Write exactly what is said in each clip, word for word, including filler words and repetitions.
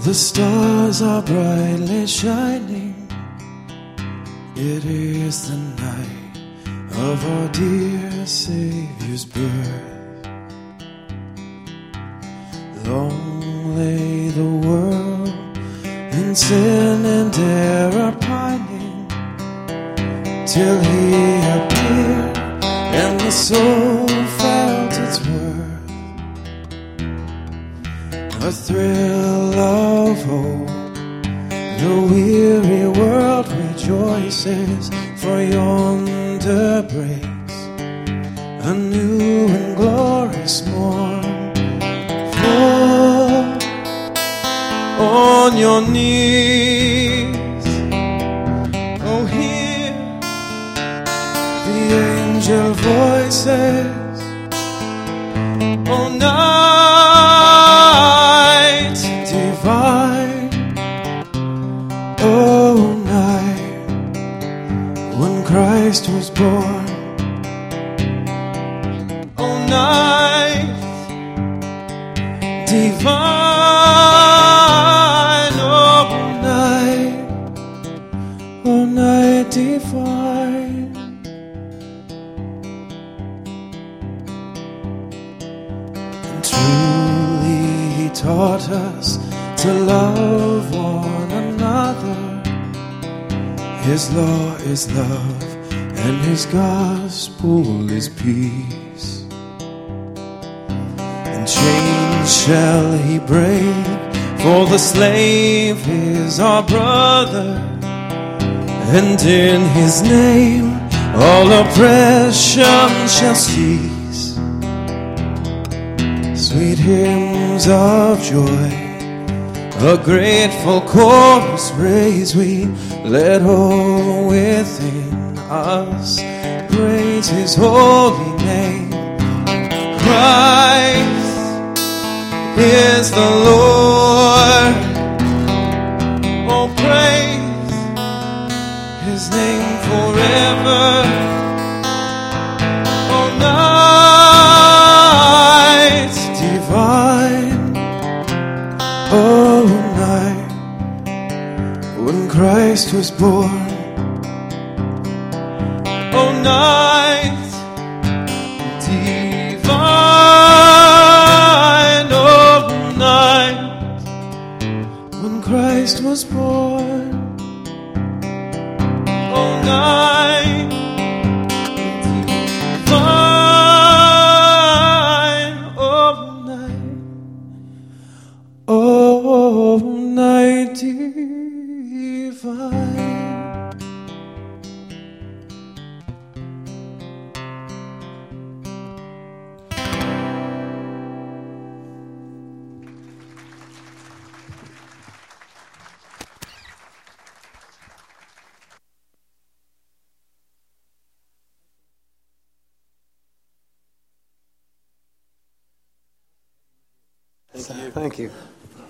The stars are brightly shining. It is the night of our dear Savior's birth. Long lay the world in sin and error pining, till He appeared and the soul felt its worth. A thrill of hope, the weary world rejoices, for yonder breaks a new and glorious morn. Fall on your knees, oh hear the angel voices, oh night divine, oh night when Christ was born, oh night divine, oh night, oh night divine. And truly He taught us to love one another. His law is love, and His gospel is peace. And chains shall He break, for the slave is our brother. And in His name all oppression shall cease. Sweet hymns of joy, a grateful chorus raise we, let all within us praise His holy name. Christ is the Lord, oh praise His name forever. Oh night divine, oh night when Christ was born, oh night divine, oh night when Christ was born, oh night divine, oh night, oh night divine. Thank you. Thank you.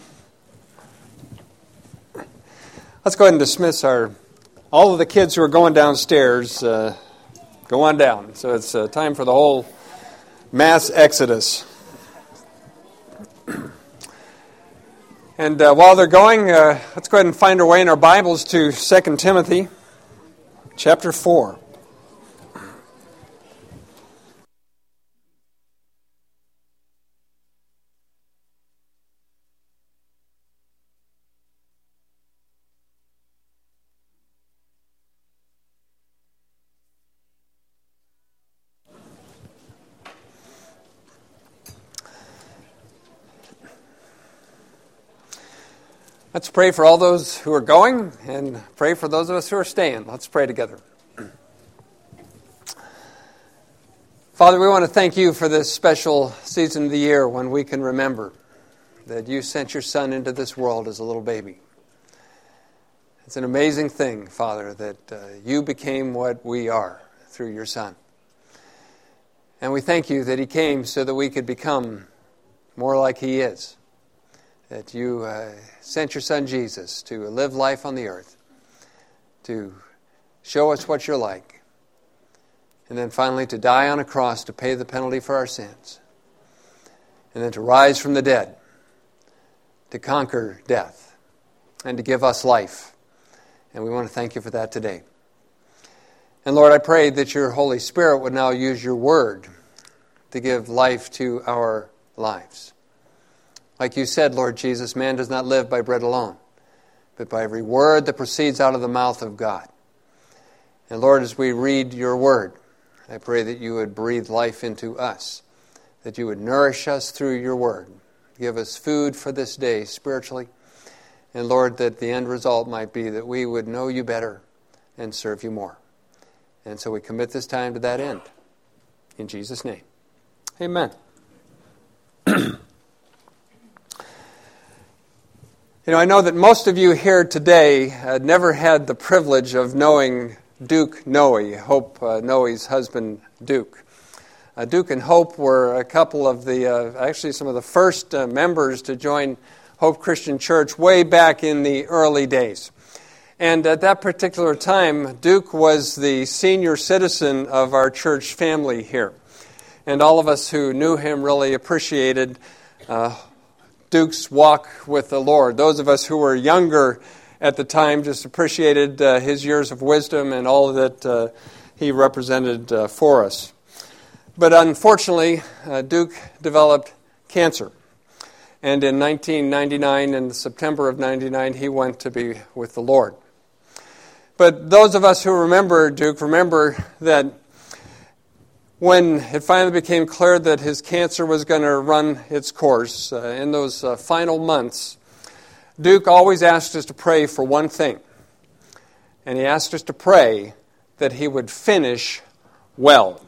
Let's go ahead and dismiss our all of the kids who are going downstairs. Uh, go on down. So it's uh, time for the whole mass exodus. And uh, while they're going, uh, let's go ahead and find our way in our Bibles to Second Timothy chapter four. Let's pray for all those who are going and pray for those of us who are staying. Let's pray together. Father, we want to thank you for this special season of the year when we can remember that you sent your Son into this world as a little baby. It's an amazing thing, Father, that uh, you became what we are through your Son. And we thank you that he came so that we could become more like he is. That you uh, sent your Son Jesus to live life on the earth, to show us what you're like, and then finally to die on a cross to pay the penalty for our sins, and then to rise from the dead, to conquer death, and to give us life. And we want to thank you for that today. And Lord, I pray that your Holy Spirit would now use your word to give life to our lives. Like you said, Lord Jesus, man does not live by bread alone, but by every word that proceeds out of the mouth of God. And Lord, as we read your word, I pray that you would breathe life into us, that you would nourish us through your word, give us food for this day spiritually, and Lord, that the end result might be that we would know you better and serve you more. And so we commit this time to that end. In Jesus' name, amen. You know, I know that most of you here today uh, never had the privilege of knowing Duke Noe, Hope uh, Noe's husband, Duke. Uh, Duke and Hope were a couple of the, uh, actually some of the first uh, members to join Hope Christian Church way back in the early days. And at that particular time, Duke was the senior citizen of our church family here. And all of us who knew him really appreciated uh, Duke's walk with the Lord. Those of us who were younger at the time just appreciated uh, his years of wisdom and all that uh, he represented uh, for us. But unfortunately, uh, Duke developed cancer. And in nineteen ninety-nine, in September of ninety-nine, he went to be with the Lord. But those of us who remember Duke remember that when it finally became clear that his cancer was going to run its course, uh, in those uh, final months, Duke always asked us to pray for one thing. And he asked us to pray that he would finish well.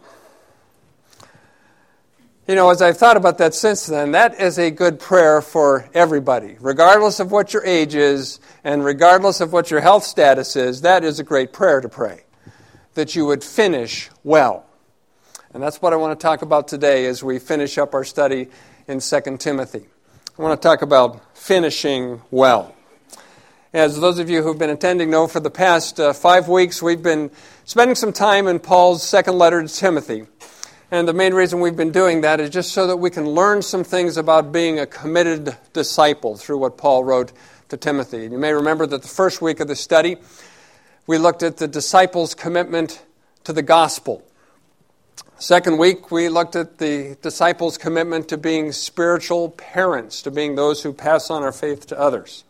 You know, as I've thought about that since then, that is a good prayer for everybody. Regardless of what your age is and regardless of what your health status is, that is a great prayer to pray. That you would finish well. And that's what I want to talk about today as we finish up our study in Second Timothy. I want to talk about finishing well. As those of you who've been attending know, for the past uh, five weeks we've been spending some time in Paul's second letter to Timothy. And the main reason we've been doing that is just so that we can learn some things about being a committed disciple through what Paul wrote to Timothy. You may remember that the first week of the study we looked at the disciples' commitment to the gospel. Second week, we looked at the disciples' commitment to being spiritual parents, to being those who pass on our faith to others.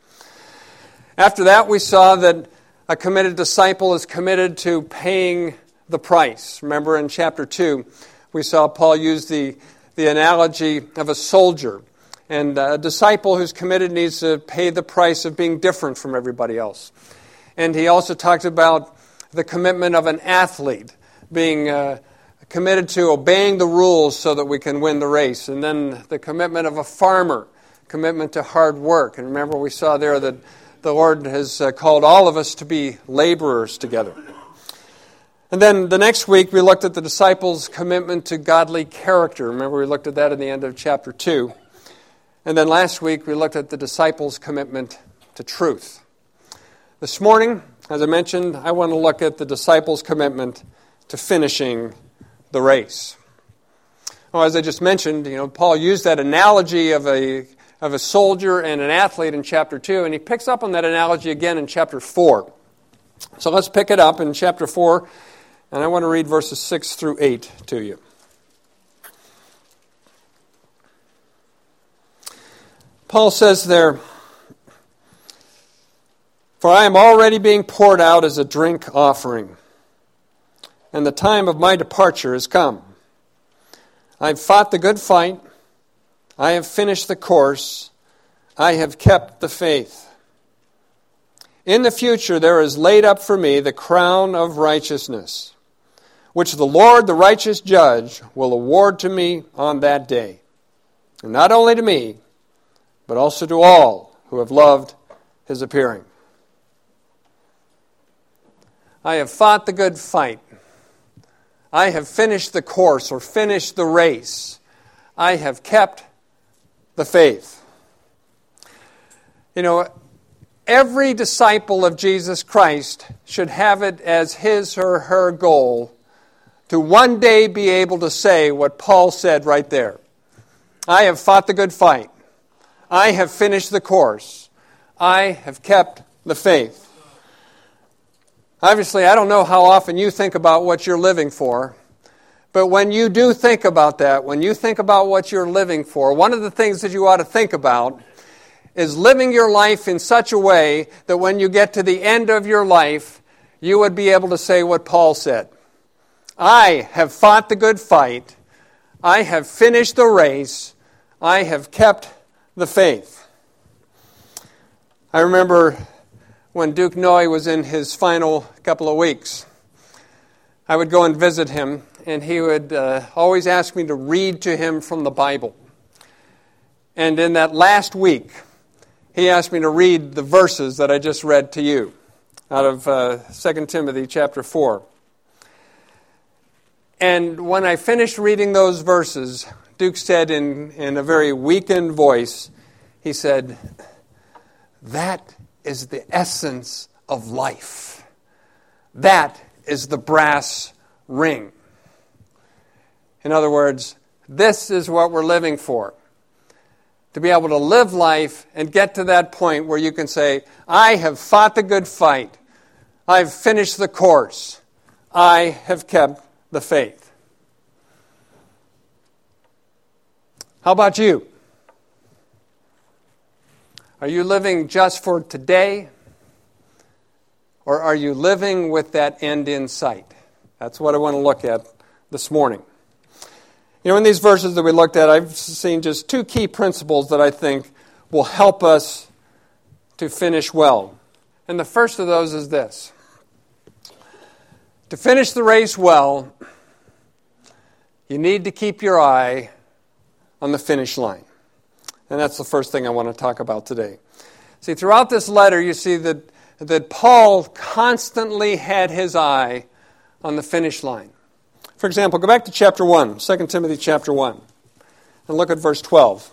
After that, we saw that a committed disciple is committed to paying the price. Remember in chapter two, we saw Paul use the, the analogy of a soldier. And a disciple who's committed needs to pay the price of being different from everybody else. And he also talked about the commitment of an athlete, being uh, committed to obeying the rules so that we can win the race. And then the commitment of a farmer, commitment to hard work. And remember, we saw there that the Lord has uh, called all of us to be laborers together. And then the next week, we looked at the disciples' commitment to godly character. Remember, we looked at that in the end of chapter two. And then last week, we looked at the disciples' commitment to truth. This morning, as I mentioned, I want to look at the disciples' commitment to finishing the race. Well, as I just mentioned, you know, Paul used that analogy of a of a soldier and an athlete in chapter two, and he picks up on that analogy again in chapter four. So let's pick it up in chapter four, and I want to read verses six through eight to you. Paul says there, "For I am already being poured out as a drink offering, and the time of my departure has come. I have fought the good fight. I have finished the course. I have kept the faith. In the future there is laid up for me the crown of righteousness, which the Lord, the righteous judge, will award to me on that day. And not only to me, but also to all who have loved his appearing. I have fought the good fight. I have finished the course or finished the race. I have kept the faith." You know, every disciple of Jesus Christ should have it as his or her goal to one day be able to say what Paul said right there. I have fought the good fight. I have finished the course. I have kept the faith. Obviously, I don't know how often you think about what you're living for, but when you do think about that, when you think about what you're living for, one of the things that you ought to think about is living your life in such a way that when you get to the end of your life, you would be able to say what Paul said. I have fought the good fight. I have finished the race. I have kept the faith. I remember when Duke Noy was in his final couple of weeks, I would go and visit him, and he would uh, always ask me to read to him from the Bible. And in that last week, he asked me to read the verses that I just read to you out of uh, Second Timothy chapter four. And when I finished reading those verses, Duke said in, in a very weakened voice, he said, "That is the essence of life. That is the brass ring." In other words, this is what we're living for. To be able to live life and get to that point where you can say, I have fought the good fight. I've finished the course. I have kept the faith. How about you? Are you living just for today? Or are you living with that end in sight? That's what I want to look at this morning. You know, in these verses that we looked at, I've seen just two key principles that I think will help us to finish well. And the first of those is this. To finish the race well, you need to keep your eye on the finish line. And that's the first thing I want to talk about today. See, throughout this letter, you see that, that Paul constantly had his eye on the finish line. For example, go back to chapter one, Second Timothy chapter one, and look at verse twelve.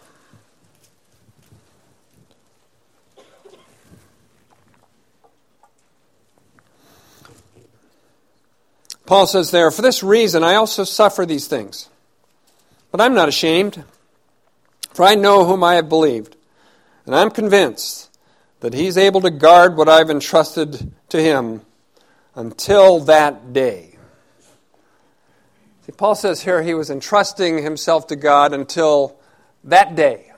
Paul says there, "For this reason I also suffer these things. But I'm not ashamed, for I know whom I have believed, and I'm convinced that he's able to guard what I've entrusted to him until that day." See, Paul says here he was entrusting himself to God until that day.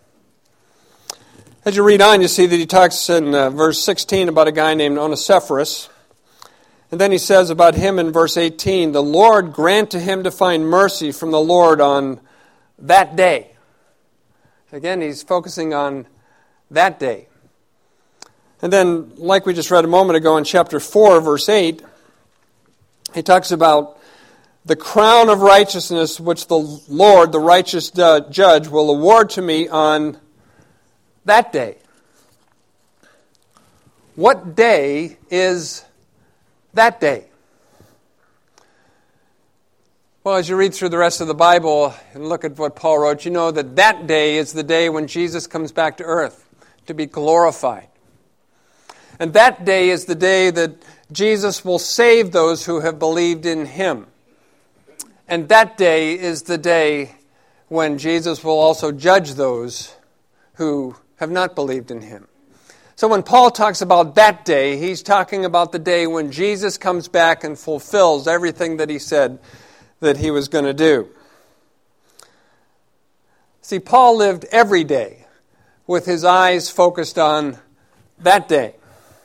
As you read on, you see that he talks in uh, verse sixteen about a guy named Onesiphorus. And then he says about him in verse eighteen, "The Lord grant to him to find mercy from the Lord on that day." Again, he's focusing on that day. And then, like we just read a moment ago in chapter four, verse eight, he talks about the crown of righteousness which the Lord, the righteous judge, will award to me on that day. What day is that day? Well, as you read through the rest of the Bible and look at what Paul wrote, you know that that day is the day when Jesus comes back to earth to be glorified. And that day is the day that Jesus will save those who have believed in him. And that day is the day when Jesus will also judge those who have not believed in him. So when Paul talks about that day, he's talking about the day when Jesus comes back and fulfills everything that he said that he was going to do. See, Paul lived every day with his eyes focused on that day.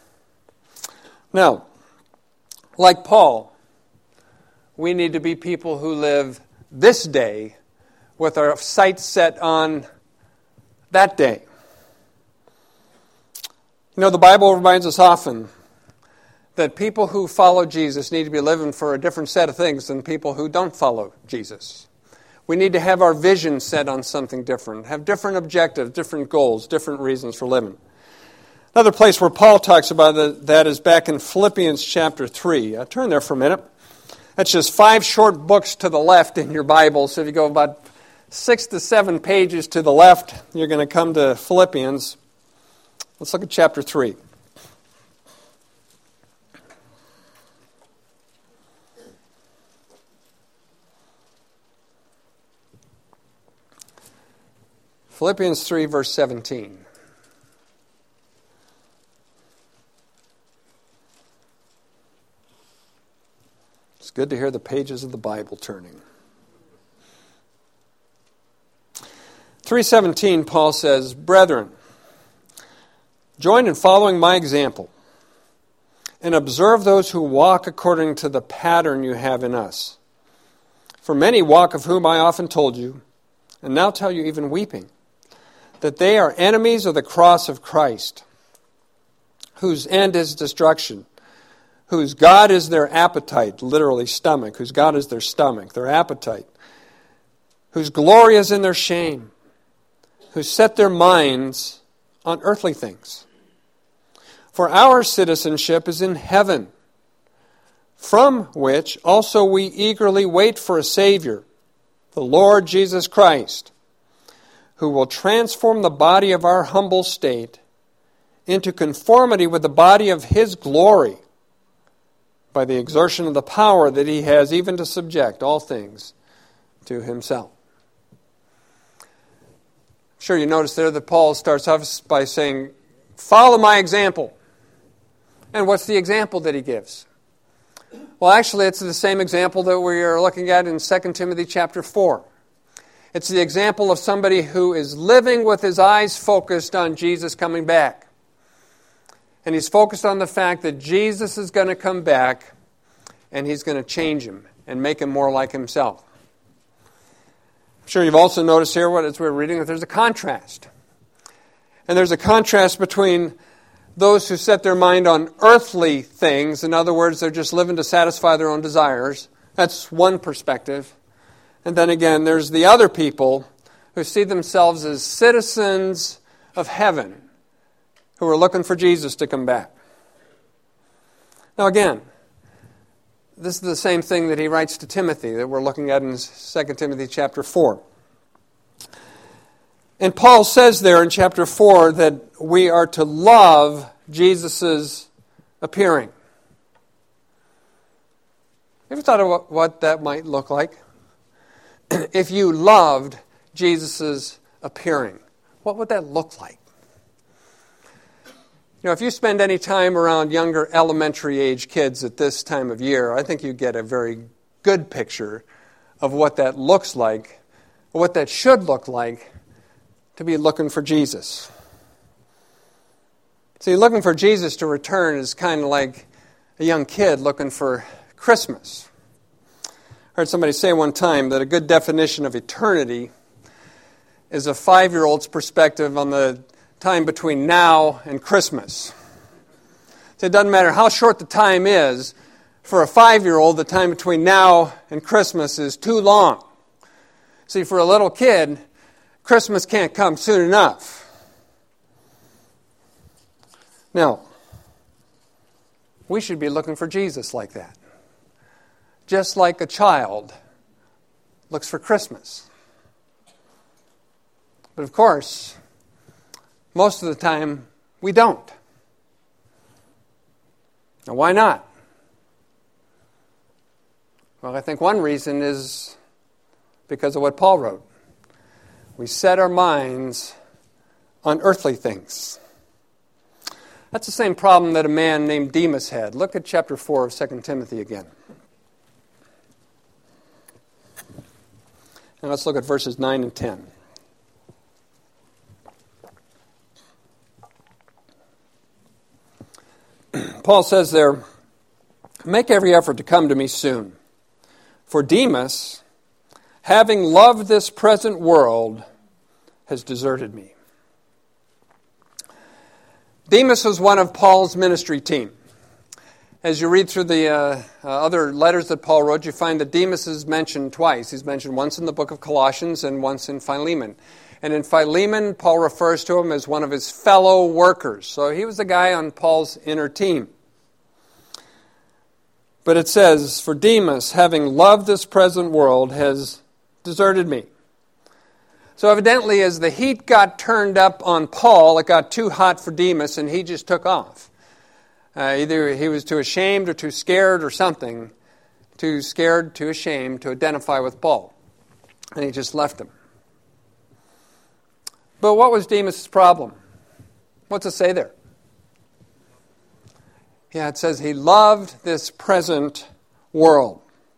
Now, like Paul, we need to be people who live this day with our sights set on that day. You know, the Bible reminds us often that people who follow Jesus need to be living for a different set of things than people who don't follow Jesus. We need to have our vision set on something different, have different objectives, different goals, different reasons for living. Another place where Paul talks about that is back in Philippians chapter three. Uh, turn there for a minute. That's just five short books to the left in your Bible. So if you go about six to seven pages to the left, you're going to come to Philippians. Let's look at chapter three. Philippians three, verse seventeen. good to hear the pages of the Bible turning. three seventeen, Paul says, "Brethren, join in following my example, and observe those who walk according to the pattern you have in us. For many walk, of whom I often told you, and now tell you even weeping, that they are enemies of the cross of Christ, whose end is destruction, whose God is their appetite," literally stomach, whose God is their stomach, their appetite, "whose glory is in their shame, who set their minds on earthly things. For our citizenship is in heaven, from which also we eagerly wait for a Savior, the Lord Jesus Christ, who will transform the body of our humble state into conformity with the body of His glory, by the exertion of the power that He has even to subject all things to Himself." I'm sure you notice there that Paul starts off by saying, "Follow my example." And what's the example that he gives? Well, actually, it's the same example that we are looking at in Second Timothy chapter four. It's the example of somebody who is living with his eyes focused on Jesus coming back. And he's focused on the fact that Jesus is going to come back and He's going to change him and make him more like Himself. I'm sure you've also noticed here, what as we're reading, that there's a contrast. And there's a contrast between those who set their mind on earthly things. In other words, they're just living to satisfy their own desires. That's one perspective. And then again, there's the other people who see themselves as citizens of heaven, who are looking for Jesus to come back. Now again, this is the same thing that he writes to Timothy that we're looking at in Second Timothy chapter four. And Paul says there in chapter four that we are to love Jesus' appearing. You ever thought of what that might look like? If you loved Jesus' appearing, what would that look like? You know, if you spend any time around younger elementary age kids at this time of year, I think you get a very good picture of what that looks like, or what that should look like, to be looking for Jesus. See, looking for Jesus to return is kind of like a young kid looking for Christmas. I heard somebody say one time that a good definition of eternity is a five-year-old's perspective on the time between now and Christmas. So it doesn't matter how short the time is, for a five-year-old, the time between now and Christmas is too long. See, for a little kid, Christmas can't come soon enough. Now, we should be looking for Jesus like that. Just like a child looks for Christmas. But of course, most of the time, we don't. Now, why not? Well, I think one reason is because of what Paul wrote. We set our minds on earthly things. That's the same problem that a man named Demas had. Look at chapter four of Second Timothy again. And let's look at verses nine and ten. Paul says there, "Make every effort to come to me soon. For Demas, having loved this present world, has deserted me." Demas was one of Paul's ministry team. As you read through the uh, uh, other letters that Paul wrote, you find that Demas is mentioned twice. He's mentioned once in the book of Colossians and once in Philemon. And in Philemon, Paul refers to him as one of his fellow workers. So he was the guy on Paul's inner team. But it says, "For Demas, having loved this present world, has deserted me." So evidently, as the heat got turned up on Paul, it got too hot for Demas, and he just took off. Uh, either he was too ashamed or too scared or something, too scared, too ashamed to identify with Paul. And he just left him. But what was Demas' problem? What's it say there? Yeah, it says he loved this present world.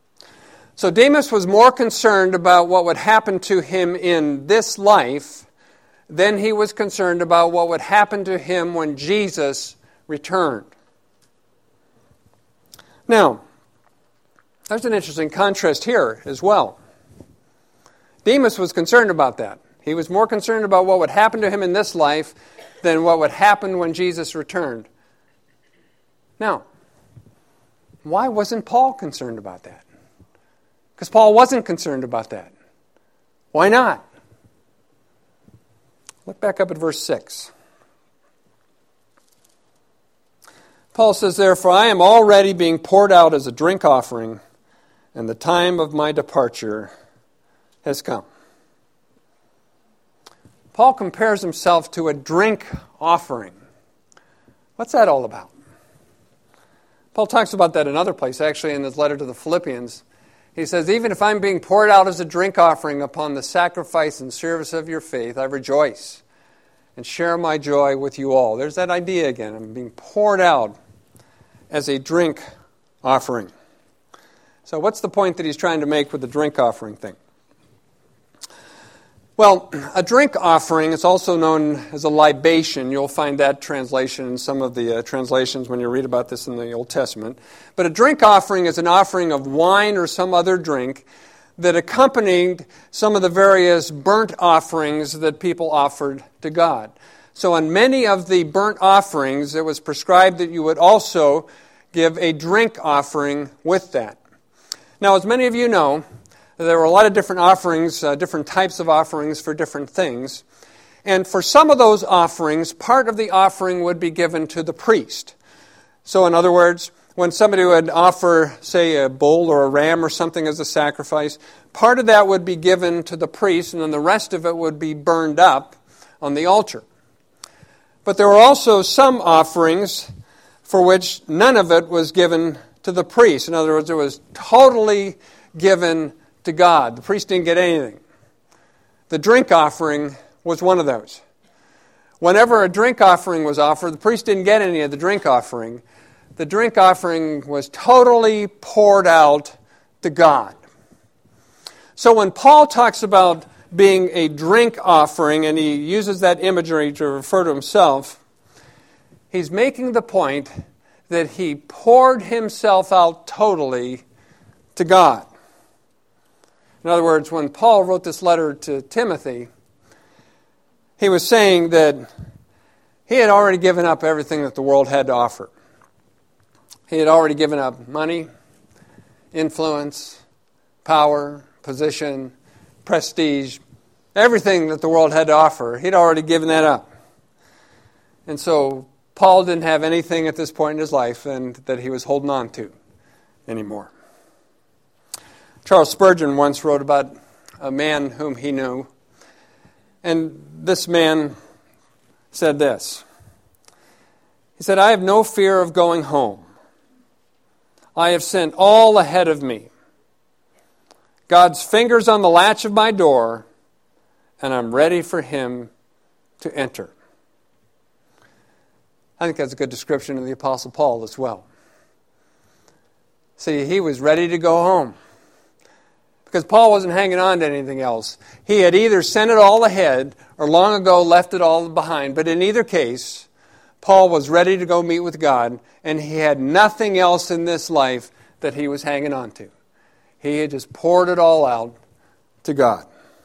So Demas was more concerned about what would happen to him in this life than he was concerned about what would happen to him when Jesus returned. Now, there's an interesting contrast here as well. Demas was concerned about that. He was more concerned about what would happen to him in this life than what would happen when Jesus returned. Now, why wasn't Paul concerned about that? Because Paul wasn't concerned about that. Why not? Look back up at verse six. Paul says, "Therefore I am already being poured out as a drink offering, and the time of my departure has come." Paul compares himself to a drink offering. What's that all about? Paul talks about that in another place, actually in his letter to the Philippians. He says, "Even if I'm being poured out as a drink offering upon the sacrifice and service of your faith, I rejoice and share my joy with you all." There's that idea again. I'm being poured out as a drink offering. So what's the point that he's trying to make with the drink offering thing? Well, a drink offering is also known as a libation. You'll find that translation in some of the uh, translations when you read about this in the Old Testament. But a drink offering is an offering of wine or some other drink that accompanied some of the various burnt offerings that people offered to God. So on many of the burnt offerings, it was prescribed that you would also give a drink offering with that. Now, as many of you know, there were a lot of different offerings, uh, different types of offerings for different things. And for some of those offerings, part of the offering would be given to the priest. So in other words, when somebody would offer, say, a bull or a ram or something as a sacrifice, part of that would be given to the priest, and then the rest of it would be burned up on the altar. But there were also some offerings for which none of it was given to the priest. In other words, it was totally given to God. The priest didn't get anything. The drink offering was one of those. Whenever a drink offering was offered, the priest didn't get any of the drink offering. The drink offering was totally poured out to God. So when Paul talks about being a drink offering, and he uses that imagery to refer to himself, he's making the point that he poured himself out totally to God. In other words, when Paul wrote this letter to Timothy, he was saying that he had already given up everything that the world had to offer. He had already given up money, influence, power, position, prestige, everything that the world had to offer. He'd already given that up. And so Paul didn't have anything at this point in his life and that he was holding on to anymore. Charles Spurgeon once wrote about a man whom he knew, and this man said this. He said, "I have no fear of going home. I have sent all ahead of me. God's finger's on the latch of my door, and I'm ready for Him to enter." I think that's a good description of the Apostle Paul as well. See, he was ready to go home. Because Paul wasn't hanging on to anything else. He had either sent it all ahead or long ago left it all behind. But in either case, Paul was ready to go meet with God, and he had nothing else in this life that he was hanging on to. He had just poured it all out to God.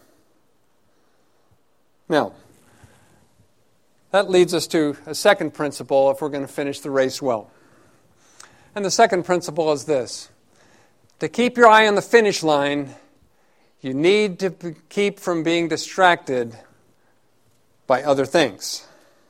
Now, that leads us to a second principle if we're going to finish the race well. And the second principle is this. To keep your eye on the finish line, you need to keep from being distracted by other things.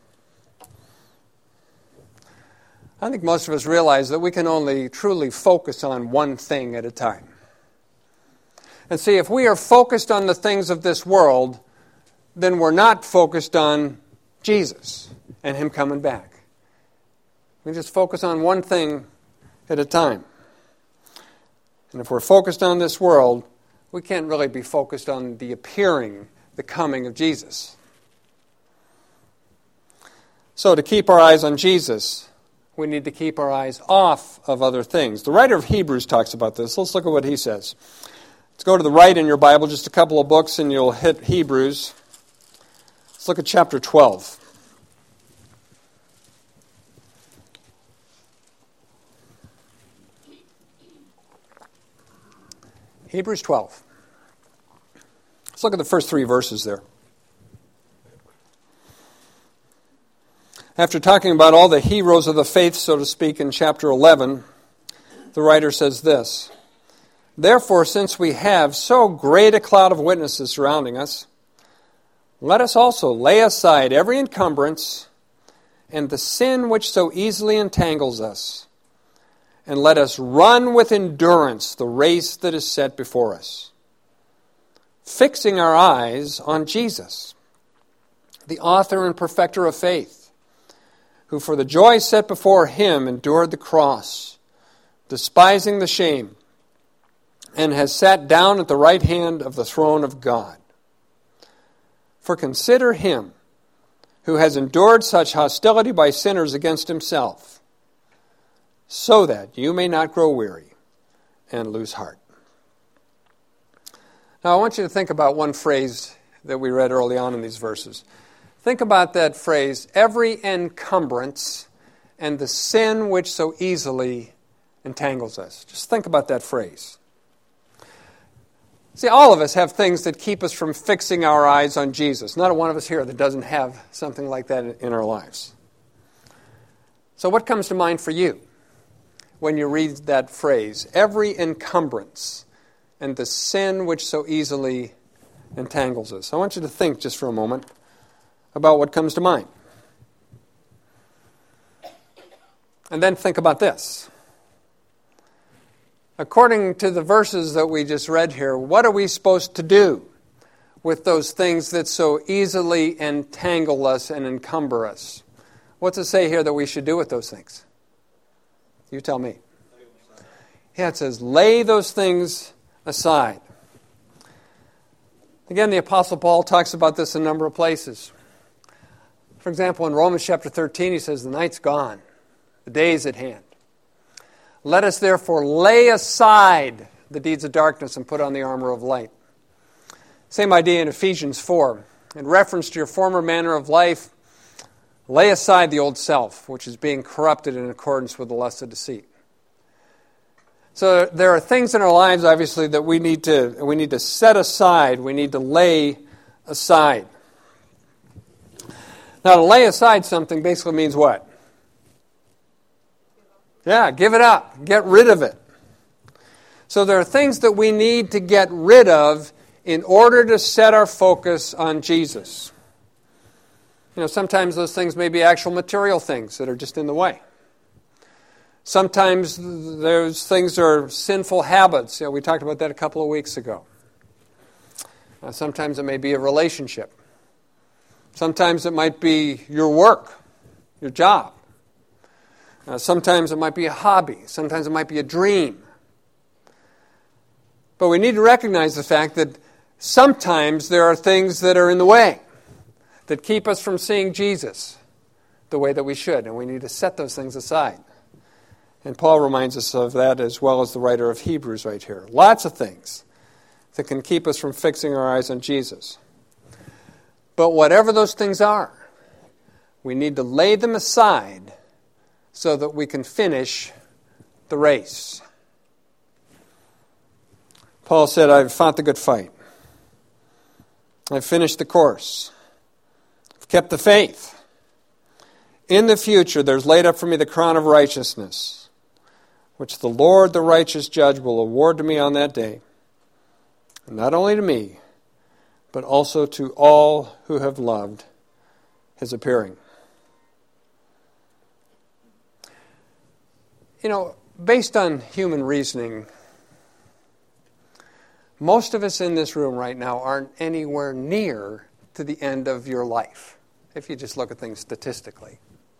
I think most of us realize that we can only truly focus on one thing at a time. And see, if we are focused on the things of this world, then we're not focused on Jesus and Him coming back. We just focus on one thing at a time. And if we're focused on this world, we can't really be focused on the appearing, the coming of Jesus. So to keep our eyes on Jesus, we need to keep our eyes off of other things. The writer of Hebrews talks about this. Let's look at what he says. Let's go to the right in your Bible, just a couple of books, and you'll hit Hebrews. Let's look at chapter twelve. Hebrews twelve. Let's look at the first three verses there. After talking about all the heroes of the faith, so to speak, in chapter eleven, the writer says this: "Therefore, since we have so great a cloud of witnesses surrounding us, let us also lay aside every encumbrance and the sin which so easily entangles us, and let us run with endurance the race that is set before us, fixing our eyes on Jesus, the author and perfecter of faith, who for the joy set before him endured the cross, despising the shame, and has sat down at the right hand of the throne of God. For consider him who has endured such hostility by sinners against himself, so that you may not grow weary and lose heart." Now I want you to think about one phrase that we read early on in these verses. Think about that phrase, every encumbrance and the sin which so easily entangles us. Just think about that phrase. See, all of us have things that keep us from fixing our eyes on Jesus. Not a one of us here that doesn't have something like that in our lives. So what comes to mind for you when you read that phrase, every encumbrance and the sin which so easily entangles us? I want you to think just for a moment about what comes to mind. And then think about this. According to the verses that we just read here, what are we supposed to do with those things that so easily entangle us and encumber us? What's it say here that we should do with those things? You tell me. Yeah, it says, lay those things aside. Again, the Apostle Paul talks about this in a number of places. For example, in Romans chapter thirteen, he says, the night's gone, the day is at hand. Let us therefore lay aside the deeds of darkness and put on the armor of light. Same idea in Ephesians four. In reference to your former manner of life, lay aside the old self, which is being corrupted in accordance with the lust of deceit. So there are things in our lives, obviously, that we need to we need to set aside. We need to lay aside. Now, to lay aside something basically means what? Yeah, give it up. Get rid of it. So there are things that we need to get rid of in order to set our focus on Jesus. You know, sometimes those things may be actual material things that are just in the way. Sometimes those things are sinful habits. You know, we talked about that a couple of weeks ago. Uh, sometimes it may be a relationship. Sometimes it might be your work, your job. Uh, sometimes it might be a hobby. Sometimes it might be a dream. But we need to recognize the fact that sometimes there are things that are in the way that keep us from seeing Jesus the way that we should, and we need to set those things aside. And Paul reminds us of that as well as the writer of Hebrews right here. Lots of things that can keep us from fixing our eyes on Jesus. But whatever those things are, we need to lay them aside so that we can finish the race. Paul said, I've fought the good fight. I've finished the course. I've kept the faith. In the future, there's laid up for me the crown of righteousness, which the Lord, the righteous judge, will award to me on that day. And not only to me, but also to all who have loved his appearing. You know, based on human reasoning, most of us in this room right now aren't anywhere near to the end of your life, if you just look at things statistically.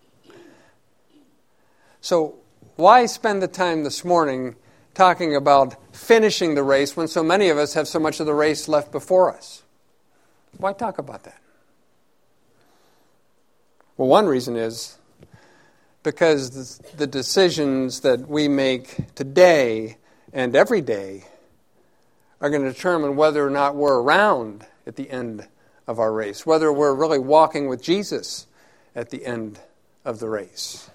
So why spend the time this morning talking about finishing the race when so many of us have so much of the race left before us? Why talk about that? Well, one reason is because the decisions that we make today and every day are going to determine whether or not we're around at the end of our race, whether we're really walking with Jesus at the end of the race.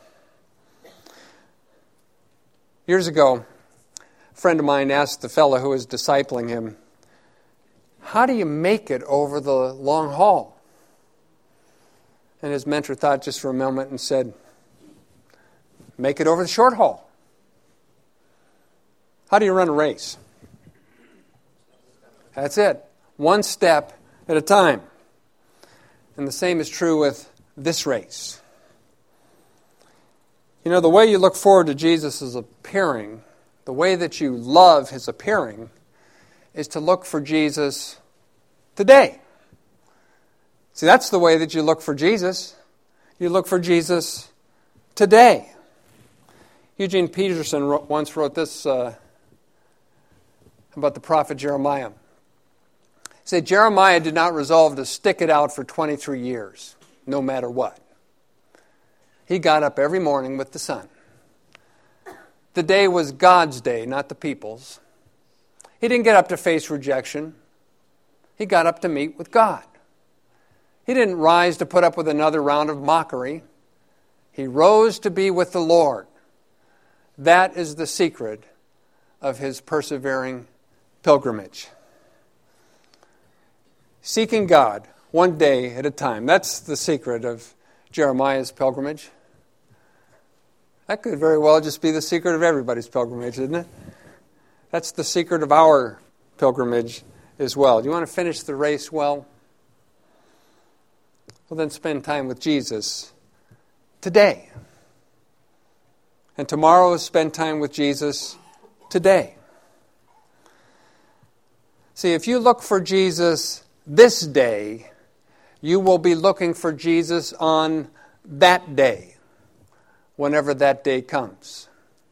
Years ago, a friend of mine asked the fellow who was discipling him, "How do you make it over the long haul?" And his mentor thought just for a moment and said, "Make it over the short haul." How do you run a race? That's it. One step at a time. And the same is true with this race. You know, the way you look forward to Jesus' appearing, the way that you love His appearing, is to look for Jesus today. See, that's the way that you look for Jesus. You look for Jesus today. Eugene Peterson wrote, once wrote this uh, about the prophet Jeremiah. He said, Jeremiah did not resolve to stick it out for twenty-three years, no matter what. He got up every morning with the sun. The day was God's day, not the people's. He didn't get up to face rejection. He got up to meet with God. He didn't rise to put up with another round of mockery. He rose to be with the Lord. That is the secret of his persevering pilgrimage. Seeking God one day at a time. That's the secret of Jeremiah's pilgrimage. That could very well just be the secret of everybody's pilgrimage, isn't it? That's the secret of our pilgrimage as well. Do you want to finish the race well? Well, then spend time with Jesus today. And tomorrow, spend time with Jesus today. See, if you look for Jesus this day, you will be looking for Jesus on that day, whenever that day comes.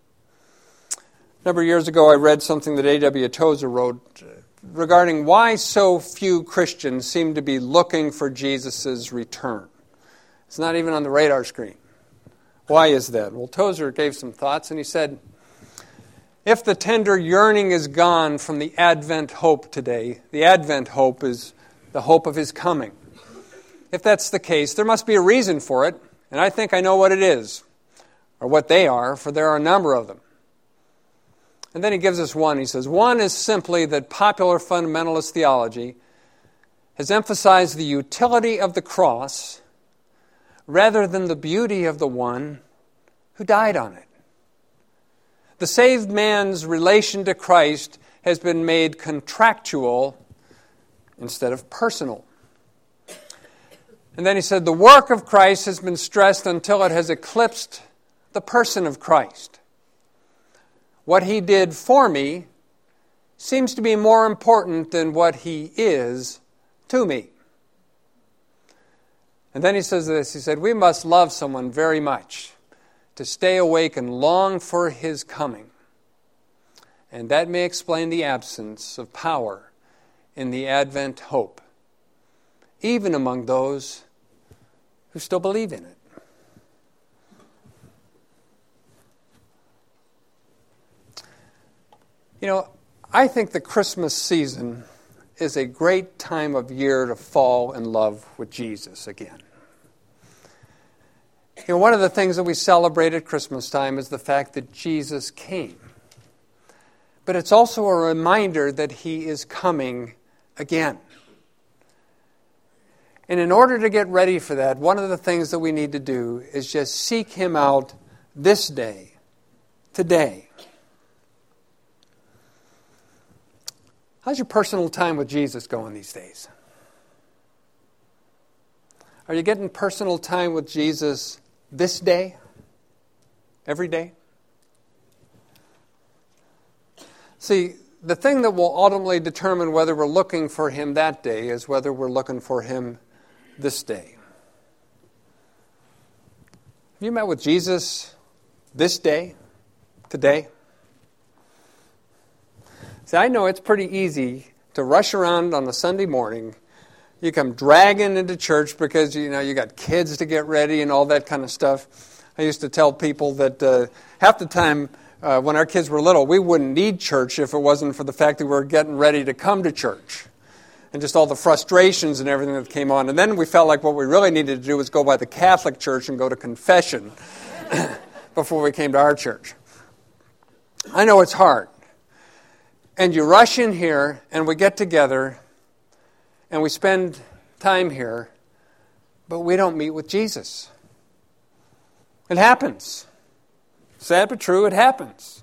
A number of years ago, I read something that A W Tozer wrote regarding why so few Christians seem to be looking for Jesus' return. It's not even on the radar screen. Why is that? Well, Tozer gave some thoughts, and he said, if the tender yearning is gone from the Advent hope today, the Advent hope is the hope of His coming. If that's the case, there must be a reason for it, and I think I know what it is, or what they are, for there are a number of them. And then he gives us one. He says, one is simply that popular fundamentalist theology has emphasized the utility of the cross rather than the beauty of the one who died on it. The saved man's relation to Christ has been made contractual instead of personal. And then he said, the work of Christ has been stressed until it has eclipsed the person of Christ. What He did for me seems to be more important than what He is to me. And then he says this, he said, we must love someone very much to stay awake and long for his coming. And that may explain the absence of power in the Advent hope, even among those who still believe in it. You know, I think the Christmas season is a great time of year to fall in love with Jesus again. You know, one of the things that we celebrate at Christmas time is the fact that Jesus came. But it's also a reminder that He is coming again. And in order to get ready for that, one of the things that we need to do is just seek Him out this day, today. How's your personal time with Jesus going these days? Are you getting personal time with Jesus this day? Every day? See, the thing that will ultimately determine whether we're looking for Him that day is whether we're looking for Him this day. Have you met with Jesus this day? Today? See, I know it's pretty easy to rush around on a Sunday morning. You come dragging into church because, you know, you got kids to get ready and all that kind of stuff. I used to tell people that uh, half the time uh, when our kids were little, we wouldn't need church if it wasn't for the fact that we were getting ready to come to church. And just all the frustrations and everything that came on. And then we felt like what we really needed to do was go by the Catholic Church and go to confession before we came to our church. I know it's hard. And you rush in here, and we get together, and we spend time here, but we don't meet with Jesus. It happens. Sad but true, it happens.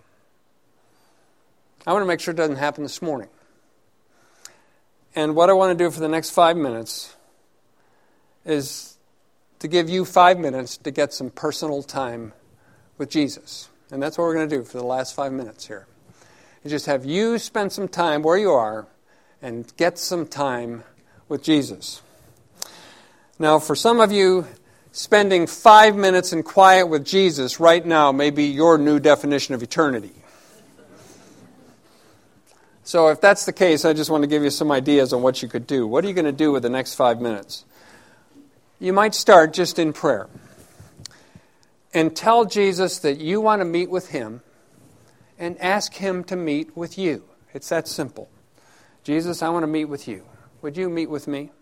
I want to make sure it doesn't happen this morning. And what I want to do for the next five minutes is to give you five minutes to get some personal time with Jesus. And that's what we're going to do for the last five minutes here. Is just have you spend some time where you are and get some time with Jesus. Now, for some of you, spending five minutes in quiet with Jesus right now may be your new definition of eternity. So if that's the case, I just want to give you some ideas on what you could do. What are you going to do with the next five minutes? You might start just in prayer. And tell Jesus that you want to meet with Him and ask Him to meet with you. It's that simple. Jesus, I want to meet with you. Would you meet with me?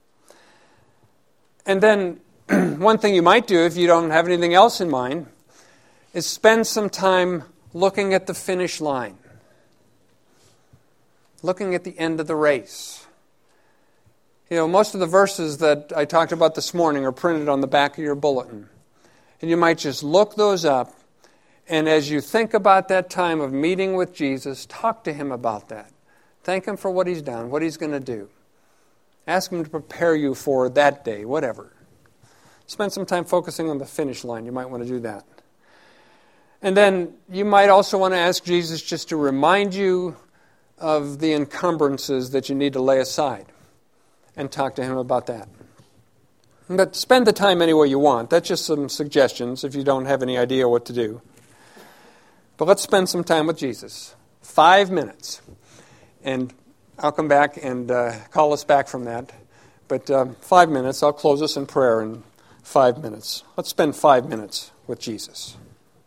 And then one thing you might do if you don't have anything else in mind is spend some time looking at the finish line. Looking at the end of the race. You know, most of the verses that I talked about this morning are printed on the back of your bulletin. And you might just look those up, and as you think about that time of meeting with Jesus, talk to Him about that. Thank Him for what He's done, what He's going to do. Ask Him to prepare you for that day, whatever. Spend some time focusing on the finish line. You might want to do that. And then you might also want to ask Jesus just to remind you of the encumbrances that you need to lay aside and talk to Him about that. But spend the time any way you want. That's just some suggestions if you don't have any idea what to do. But let's spend some time with Jesus. Five minutes. And I'll come back and uh, call us back from that. But uh, five minutes, I'll close us in prayer in five minutes. Let's spend five minutes with Jesus.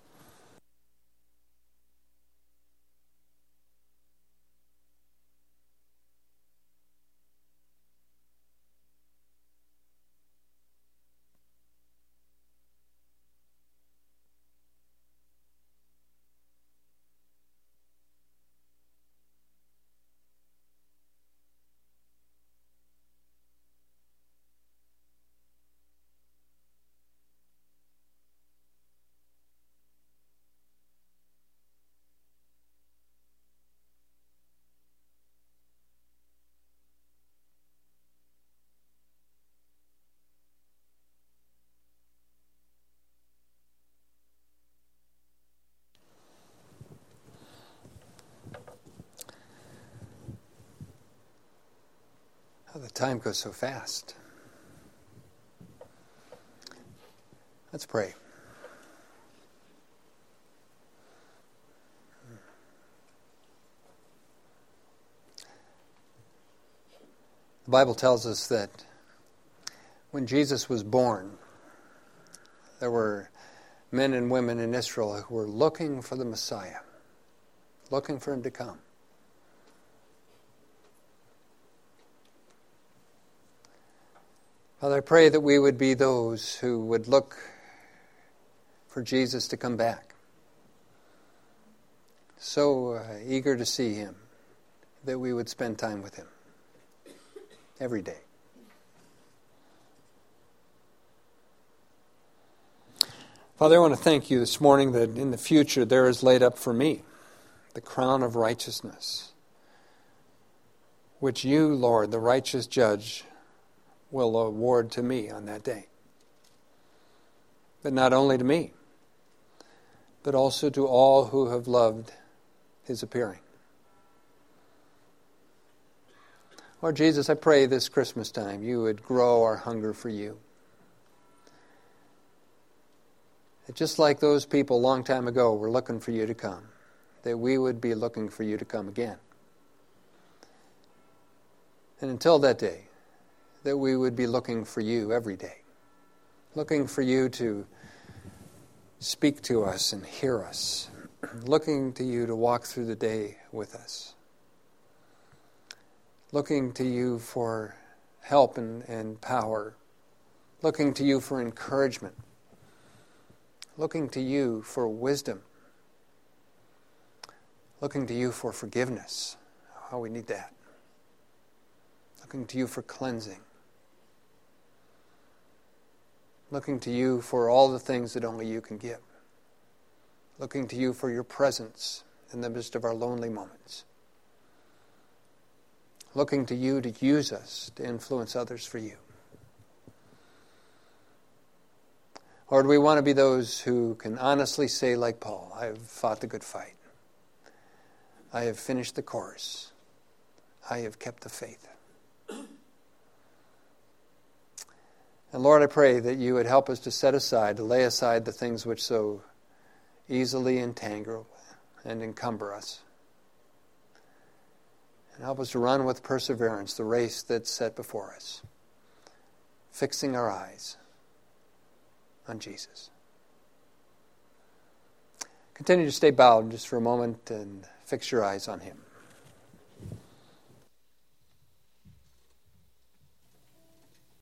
Oh, the time goes so fast. Let's pray. The Bible tells us that when Jesus was born, there were men and women in Israel who were looking for the Messiah, looking for Him to come. Father, I pray that we would be those who would look for Jesus to come back. So uh, eager to see Him that we would spend time with Him every day. Father, I want to thank You this morning that in the future there is laid up for me the crown of righteousness, which You, Lord, the righteous judge, will award to me on that day. But not only to me, but also to all who have loved His appearing. Lord Jesus, I pray this Christmas time You would grow our hunger for You. That just like those people a long time ago were looking for You to come, that we would be looking for You to come again. And until that day, that we would be looking for You every day. Looking for You to speak to us and hear us, looking to you to walk through the day with us, looking to you for help and, and power, looking to you for encouragement, looking to you for wisdom, looking to you for forgiveness. Oh, we need that. Looking to you for cleansing. Looking to you for all the things that only you can give. Looking to you for your presence in the midst of our lonely moments. Looking to you to use us to influence others for you. Lord, we want to be those who can honestly say like Paul, I have fought the good fight. I have finished the course. I have kept the faith. And Lord, I pray that you would help us to set aside, to lay aside the things which so easily entangle and encumber us. And help us to run with perseverance the race that's set before us, fixing our eyes on Jesus. Continue to stay bowed just for a moment and fix your eyes on him.